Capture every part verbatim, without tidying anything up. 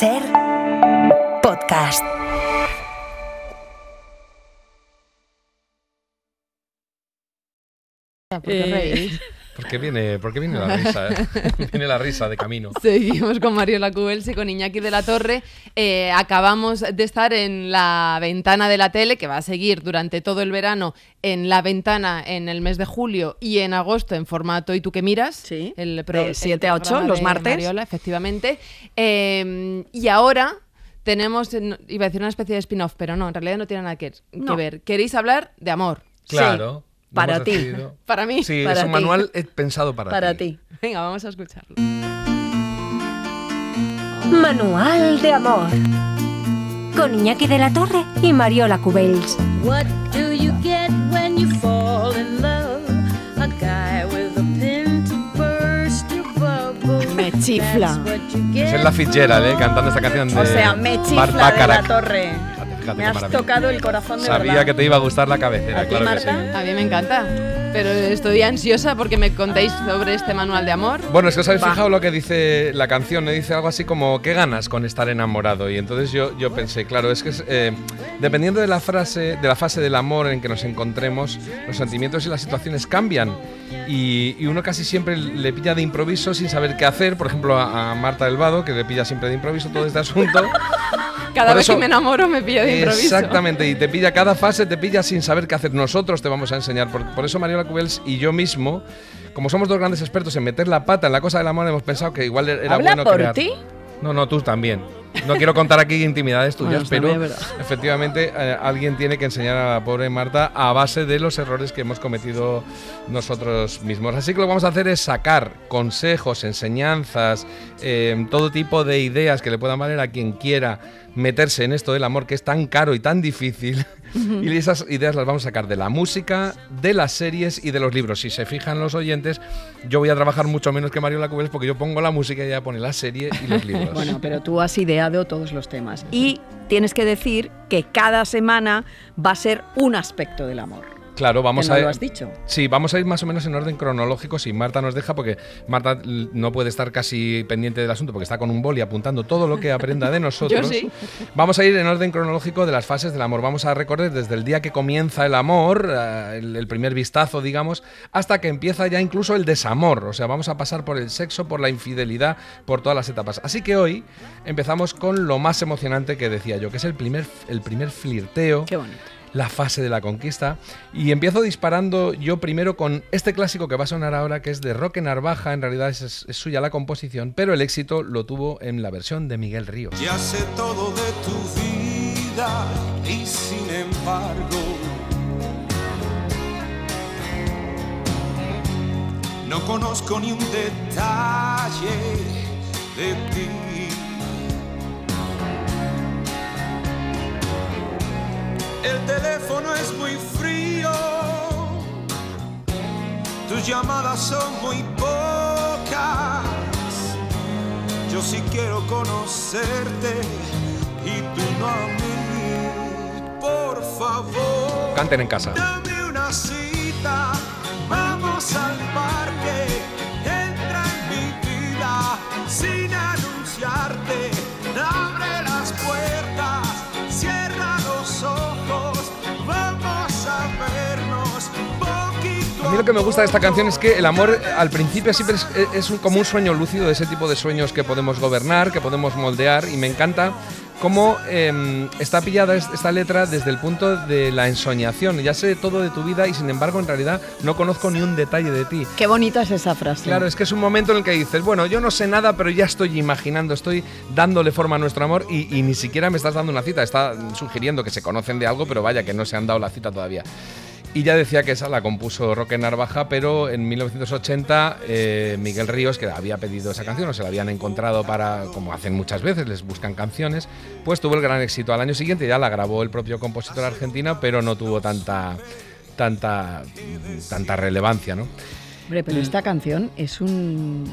Ser podcast. ¿Por qué reís? ¿Por qué viene, por qué viene la risa? ¿eh? Viene la risa de camino. Seguimos con Mariola Cubels y con Iñaki de la Torre. Eh, acabamos de estar en La Ventana de la Tele, que va a seguir durante todo el verano en La Ventana en el mes de julio y en agosto en formato ¿Y tú qué miras? Sí, el pro, de siete a ocho los martes. Mariola, efectivamente. Eh, y ahora tenemos, iba a decir una especie de spin-off, pero no, en realidad no tiene nada que, No. que ver. Queréis hablar de amor. Claro. Sí. Para ti. Decidido. Para mí. Sí, Para es un ti. manual pensado para, Para ti. ti. Venga, vamos a escucharlo. Manual de amor. Con Iñaki de la Torre y Mariola Cubels. What do you get when you fall in love? A guy with a pin to burst your bubble. Me chifla. That's what you get. Es la Fitzgerald, ¿eh? Cantando esta canción de O sea, me Bart chifla de la Bacharach. Torre. Fíjate, fíjate Me qué has maravilla. tocado el corazón de Sabía verdad. que te iba a gustar la cabecera, ¿A ti, claro que sí. Marta? A mí me encanta, pero estoy ansiosa porque me contéis sobre este manual de amor. Bueno, es que os habéis Va. fijado lo que dice la canción, me dice algo así como ¿qué ganas con estar enamorado? Y entonces yo, yo pensé, claro, es que es, eh, dependiendo de la frase, de la fase del amor en que nos encontremos, los sentimientos y las situaciones cambian. Y, y uno casi siempre le pilla de improviso sin saber qué hacer. Por ejemplo, a, a Marta del Vado, que le pilla siempre de improviso todo este asunto. Cada Por vez eso- que me enamoro me pillo de improviso. Exactamente, y te pilla cada fase, te pilla sin saber qué hacer. Nosotros te vamos a enseñar. Por, por eso Mariola Cubels y yo mismo, como somos dos grandes expertos en meter la pata en la cosa del amor, hemos pensado que igual era ¿Habla bueno por crear. ti? No, no, tú también. No quiero contar aquí intimidades tuyas, Bueno, pero también es verdad. efectivamente eh, alguien tiene que enseñar a la pobre Marta a base de los errores que hemos cometido nosotros mismos. Así que lo que vamos a hacer es sacar consejos, enseñanzas, eh, todo tipo de ideas que le puedan valer a quien quiera meterse en esto del amor, que es tan caro y tan difícil. Y esas ideas las vamos a sacar de la música, de las series y de los libros. Si se fijan los oyentes, yo voy a trabajar mucho menos que Mariola Cubels porque yo pongo la música y ella pone la serie y los libros. Bueno, pero tú has ideado todos los temas. Y tienes que decir que cada semana va a ser un aspecto del amor. Claro, vamos Que no a lo has dicho. Sí, vamos a ir más o menos en orden cronológico si Marta nos deja, porque Marta l- no puede estar casi pendiente del asunto porque está con un boli apuntando todo lo que aprenda de nosotros. Yo sí. Vamos a ir en orden cronológico de las fases del amor. Vamos a recorrer desde el día que comienza el amor, eh, el, el primer vistazo, digamos, hasta que empieza ya incluso el desamor. O sea, vamos a pasar por el sexo, por la infidelidad, por todas las etapas. Así que hoy empezamos con lo más emocionante que decía yo, que es el primer, el primer flirteo. Qué bonito. La fase de la conquista. Y empiezo disparando yo primero con este clásico que va a sonar ahora, que es de Roque Narvaja. En realidad es, es- es suya la composición, pero el éxito lo tuvo en la versión de Miguel Ríos. Ya sé todo de tu vida y sin embargo no conozco ni un detalle de ti. El teléfono es muy frío, tus llamadas son muy pocas. Yo sí quiero conocerte y tú no a mí. Por favor, Canten en casa. dame una cita, vamos al parque. Entra en mi vida sin anunciarte. Abre las puertas, cierra los ojos. Vamos a vernos poquito. A mí lo que me gusta de esta canción es que el amor eh, al principio siempre es, es un- como un sueño lúcido, de ese tipo de sueños que podemos gobernar, que podemos moldear, y me encanta cómo eh, está pillada es- esta letra desde el punto de la ensoñación. Ya sé todo de tu vida y sin embargo en realidad no conozco ni un detalle de ti. Qué bonita es esa frase. Claro, es que es un momento en el que dices, bueno, yo no sé nada, pero ya estoy imaginando, estoy dándole forma a nuestro amor y, y ni siquiera me estás dando una cita, está sugiriendo que se conocen de algo, pero vaya, que no se han dado la cita todavía. Y ya decía que esa la compuso Roque Narvaja, pero en mil novecientos ochenta eh, Miguel Ríos, que había pedido esa canción, o se la habían encontrado para, como hacen muchas veces, les buscan canciones, pues tuvo el gran éxito. Al año siguiente ya la grabó el propio compositor argentino, pero no tuvo tanta, tanta, tanta relevancia, ¿no? Hombre, pero esta canción es un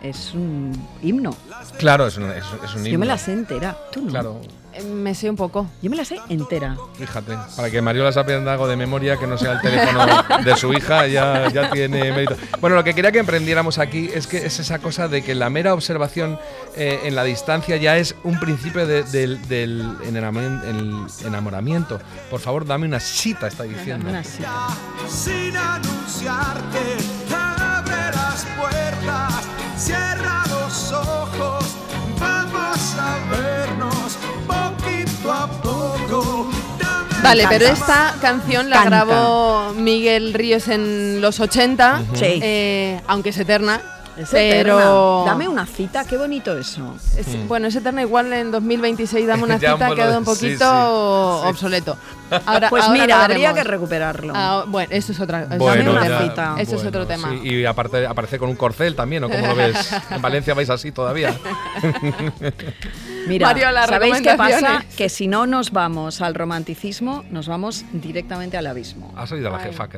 es un himno. Claro, es un, es, es un himno. Yo me la sé entera, tú no. Claro, Eh, Me sé un poco. Yo me la sé entera. fíjate. Para que Mariola se aprenda algo de memoria que no sea el teléfono de su hija, ya, ya tiene mérito. Bueno, lo que quería que emprendiéramos aquí es que es esa cosa de que la mera observación eh, en la distancia ya es un principio de- del, del enamoramiento, el enamoramiento. Por favor, dame una cita, está diciendo. Una cita. Sin anunciarte, abre las puertas, cierra los ojos, vamos a vernos poquito a poco. Dame Vale, encanta. pero esta canción la Canta. grabó Miguel Ríos en los ochenta, Sí. eh, aunque es eterna. Es pero eterna. Dame una cita, qué bonito eso. Es- Bueno, es eterna, igual en dos mil veintiséis dame una Ya cita, un queda poco- un sí, poquito sí, sí. obsoleto. Ahora, Pues ahora mira, lo habría haremos. que recuperarlo. Ah, bueno, eso es otra. Dame una ya, cita. Eso es otro tema. sí, y aparte aparece con un corcel también, ¿no? ¿Cómo lo ves? En Valencia vais así todavía. Mira, Mariola, ¿sabéis qué pasa? recomendaciones. Que si no nos vamos al romanticismo, nos vamos directamente al abismo. Has oído a la Ay. jefa que